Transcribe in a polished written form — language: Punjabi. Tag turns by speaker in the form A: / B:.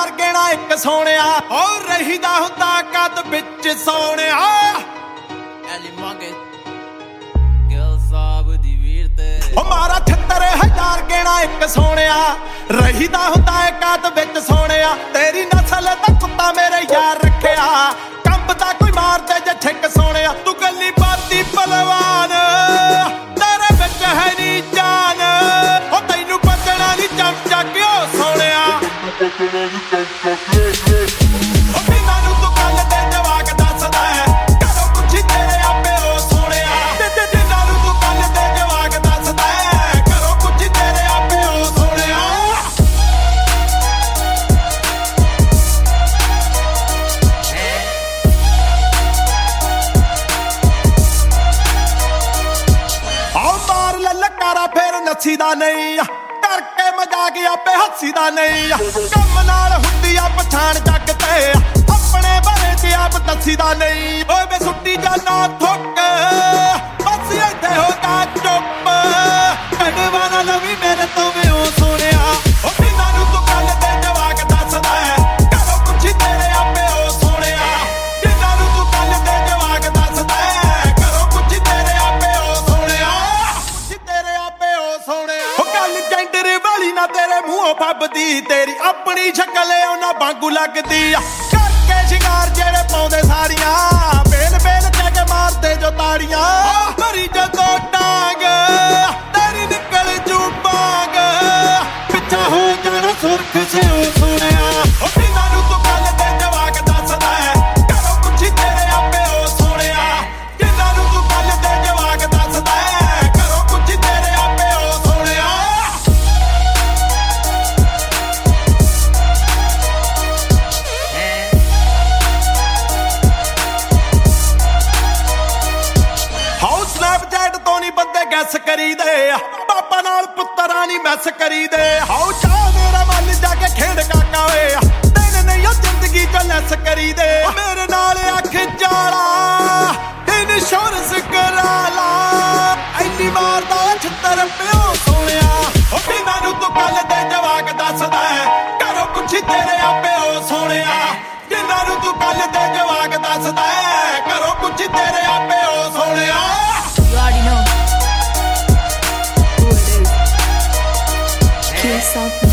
A: ਹਜ਼ਾਰ ਗੇਣਾ ਇੱਕ ਸੋਹਣਿਆ ਉਹ ਰਹੀਦਾ ਹੁੰਦਾ ਕਦ ਵਿੱਚ ਸੋਹਣਿਆ
B: ਐਲੀ ਮੰਗੇ ਗਿਲ ਸਾਹਿਬ ਦੀ ਵੀਰ ਤੇ
A: ਉਹ ਮਾਰਾ 76000 ਗੇਣਾ ਇੱਕ ਸੋਹਣਿਆ ਰਹੀਦਾ ਹੁੰਦਾ ਕਦ ਵਿੱਚ ਸੋਹਣਿਆ ਤੇਰੀ ਨਸਲ ਦਾ ਕੁੱਤਾ ਮੇਰੇ ਯਾਰ ਰੱਖਿਆ ਕੰਬਦਾ ਕੋਈ ਮਾਰਦੇ ਜੇ ਠਿੱਕ ਸੋਹਣਿਆ ਤੂੰ ਗੱਲੀ ਬਾਤੀ ਭਲਵਾਨ ਤੇਰੇ ਵਿੱਚ ਹੈ ਨੀ ਜਾਨ ਉਹ ਤੈਨੂੰ ਬਚਣਾ ਨੀ ਚਮਚਾ ਕਿਉਂ ਸੋਹਣਿਆ ਉਹ ਬਿਨਾਂ ਨੂੰ ਤੂੰ ਗੱਲ ਤੇ ਜਵਾਕ ਦੱਸਦਾ ਹੈ ਕਰੋ ਪੁੱਛੀ ਤੇਰੇ ਆਪੇ ਉਹ ਸੋਹਣਿਆ ਬਿਨਾਂ ਨੂੰ ਤੂੰ ਗੱਲ ਤੇ ਜਵਾਕ ਦੱਸਦਾ ਹੈ ਕਰੋ ਪੁੱਛੀ ਤੇਰੇ ਆਪੇ ਉਹ ਸੋਹਣਿਆ ਆਹ ਮਾਰ ਲੈ ਲਕਾਰਾ ਫੇਰ ਨੱਸੀ ਦਾ ਨਹੀਂ ਕਰਕੇ ਮਜ਼ਾਕ ਆਪੇ ਹੱਸੀ ਦਾ ਨਹੀਂ ਕੰਮ ਨਾਲ ਹੁੰਦੀ ਆ ਪਛਾਣ ਜੱਗ ਤੇ ਆਪਣੇ ਬਾਰੇ ਤੇ ਆਪ ਦੱਸੀ ਦਾ ਨਹੀਂ ਓਏ ਵੇ ਸੁੱਟੀ ਜਾਨਾ ਥੁੱਕ ਬਸ ਇੱਥੇ ਹੋ ਜਾ ਚੁੱਪ ਕਢਵਾਣਾ ਲਵੀ ਮੇਰੇ ਤੋਂ ਵੀ ਉਹ ਸੋਹਣਿਆ ਉਹ ਬਿਨਾਂ ਨੂੰ ਤੂੰ ਗੱਲ ਤੇ ਜਵਾਕ ਦੱਸਦਾ ਹੈ ਕਰੋ ਪੁੱਛੀ ਤੇਰੇ ਆਪੇ ਉਹ ਸੋਹਣਿਆ ਬਿਨਾਂ ਨੂੰ ਤੂੰ ਗੱਲ ਤੇ ਜਵਾਕ ਦੱਸਦਾ ਹੈ ਕਰੋ ਪੁੱਛੀ ਤੇਰੇ ਆਪੇ ਉਹ ਸੋਹਣਿਆ ਪੁੱਛੀ ਤੇਰੇ ਆਪੇ ਉਹ ਸੋਹਣਿਆ ਉਹ ਗੱਲ ਜੈਂਡਰ ਵਾਲੀ ਨਾ ਤੇਰੇ ਮੂੰਹੋਂ ਫੱਬਦੀ ਤੇਰੀ ਆਪਣੀ ਸ਼ਕਲ ਉਹਨਾਂ ਵਾਂਗੂ ਲੱਗਦੀ ਆ ਕਰਕੇ ਸ਼ਿੰਗਾਰ ਜਿਹੜੇ ਪਾਉਂਦੇ ਸਾਰੀਆਂ ਬੇਲ ਬੇਲ ਕਹਿ ਕੇ ਮਾਰਦੇ ਜੋ ਤਾੜੀਆਂ ਮਰੀ ਜਦੋਂ ਡਾਂਗ ਤੇਰੀ ਨਿਕਲ ਜੂ ਬਾਗ ਪਿੱਛਾ ਹੋ ਜਾਣਾ ਸੁਰਖ ਸਿਓ ਸੋਹਣਿਆ ਉਹ ਬਿਨਾਂ ਨੂੰ ਤੂੰ ਗੱਲ ਤੇ ਜਵਾਕ ਦੱਸਦਾ ਹੈ ਕਰੋ ਪੁੱਛੀ ਤੇਰੇ ਆਪੇ ਉਹ ਸੋਹਣਿਆ ਬਿਨਾਂ ਨੂੰ ਤੂੰ ਗੱਲ ਤੇ ਜਵਾਕ ਦੱਸਦਾ ਹੈ ਕਰੋ ਪੁੱਛੀ ਤੇਰੇ ਆਪੇ ਉਹ ਸੋਹਣਿਆ ਹਾਉ ਸਨੈਪਚੈਟ ਤੋਂ ਨਹੀਂ ਬੰਦੇ ਗੈਸ ਕਰੀਦੇ ਪਾਪਾ ਨਾਲ ਪੁੱਤਰਾਂ ਨਹੀਂ ਮੈਸ ਕਰੀਦੇ ਹਾਉ ਚਾਹ ਮੇਰਾ ਮਨ ਜਾ ਕੇ ਖੇਡ ਕਾਕਾ ਓਏ ਦਿਨ ਨਹੀਂ ਉਹ ਜ਼ਿੰਦਗੀ ਚ ਲੈਸ ਕਰੀਦੇ ਮੇਰੇ ਨਾਲ ਅੱਖ ਜਾਲਾ ਇਨਸ਼ੋਰੈਂਸ ਕਰਾ ਲਾ ਐਨੀ ਮਾਰਦਾ 76 ਪਿਓ ਸੋਹਣਿਆ ਉਹ ਬਿਨਾਂ ਨੂੰ ਤੂੰ ਗੱਲ ਤੇ ਜਵਾਕ ਦੱਸਦਾ ਹੈ ਕਰੋ ਪੁੱਛੀ ਤੇਰੇ ਆਪੇ ਉਹ ਸੋਹਣਿਆ ਬਿਨਾਂ ਨੂੰ ਤੂੰ ਗੱਲ ਤੇ ਜਵਾਕ ਦੱਸਦਾ ਹੈ ਕਰੋ ਪੁੱਛੀ ਤੇਰੇ ਆਪੇ ਉਹ ਸੋਹਣਿਆ
C: You already know who it is. Kill yourself.